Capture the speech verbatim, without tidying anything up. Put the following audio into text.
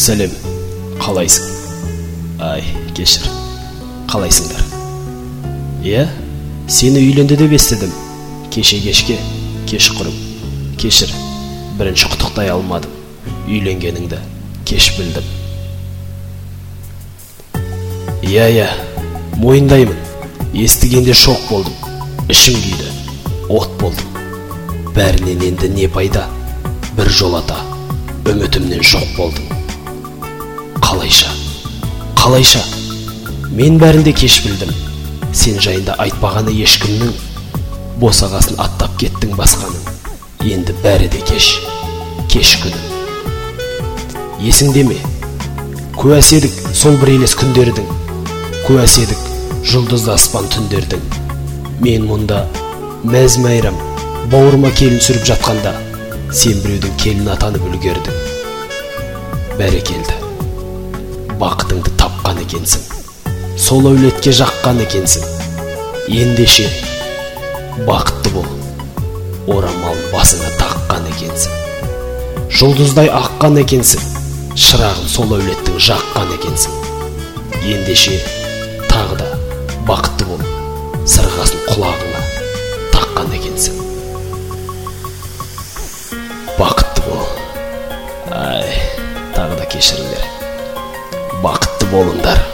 Сәлем, қалайсың? Ай, кешір, қалайсыңдар? Иә, сені үйленді деп естідім. Кеше кешке, кеш құрым. Кешір, бірінші құттықтай алмадым. Үйленгеніңді кеш білдім. Иә, иә, мойындаймын. Естігенде шок болдым. Ішім күйді, от болдым. Бәрінен енді не пайда? Bir жолата, үмітімнен жоқ болдың. Қалайша, қалайша, мен бәрінде кеш білдім. Сен жайында айтпағаны ешкімнің, босағасын аттап кеттің басқаның. Енді бәрі де кеш, кеш күнім. Есіңде ме? Куәс едік сол бір елес күндердің. Куәс едік жұлдызды аспан түндердің. Мен мұнда мәз майрам, бауырыма келін сүріп жатқанда, сен біреудің келін атанып үлгердің. Бәрекелді, бақытыңды тапқан екенсің. Сол әулетке жаққан екенсің. Ендеше бақытты бол, орамалын басыңа таққан екенсің. Жұлдыздай аққан екенсің, шырағын сол әулеттің жаққан екенсің. Ендеше тағы да бақытты бол, сырғасын құлағыңа таққан екенсің. Бақытты бол. Ай, тағы да кешіріңдер. Бақытты болыңдар.